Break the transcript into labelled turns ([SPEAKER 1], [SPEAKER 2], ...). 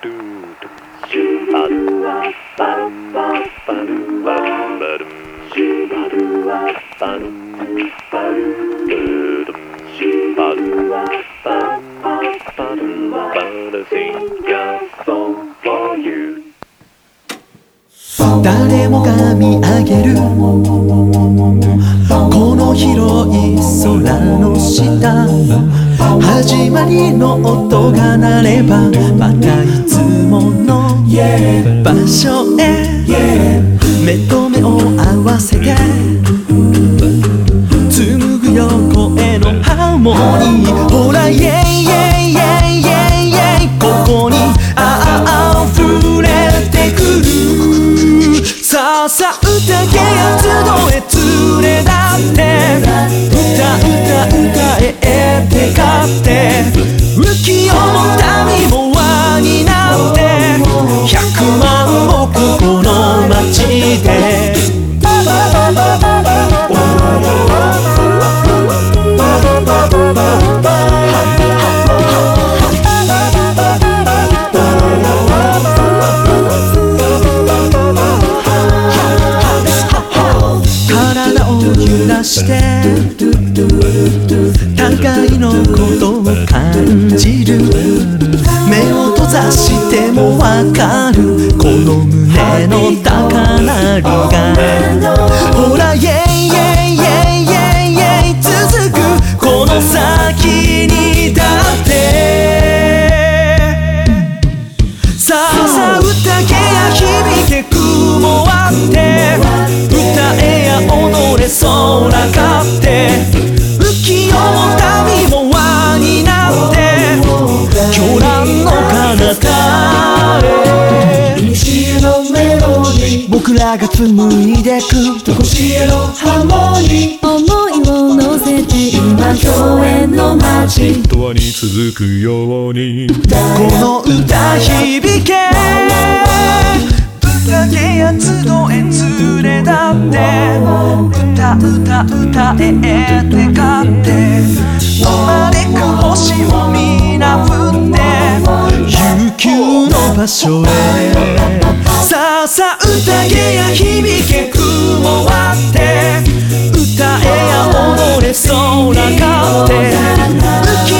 [SPEAKER 1] 誰もが見上げるこの広い空の下、始まりの音が鳴ればまたいつもの場所へ目と目を合わせて紡ぐよ声のハーモニー。ほらイェイイェイイェイイェイイェイ、ここに溢れてくる。さあさあ宴や集え連れだって歌えてかって浮世も民も輪になって100万億この街で体を揺らして互いのことを感じる。目を閉ざしてもわかるこの胸の高鳴りが。ほらイェイイェイイェイイェイイェイ続くこの先にだってさあさあ宴や響け雲あって歌えや踊れ空かって浮世も民も輪になって狂乱の彼方へ西のメロディー僕らが紡いでくとこしえのハーモニー。
[SPEAKER 2] 思いを乗せて今共演の街
[SPEAKER 3] 永遠に続くように
[SPEAKER 1] この歌響け宴や集え連れだって歌えてかって生まれく星を皆振って悠久の場所へ。さあさあ宴や響け雲割って歌えや踊れ空かって